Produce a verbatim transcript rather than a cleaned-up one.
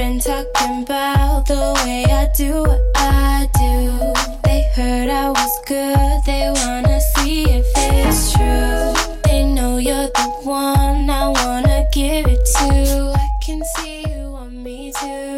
been talking about the way I do what I do. They heard I was good, they wanna see if it's true. They know you're the one I wanna give it to. I can see you want me too.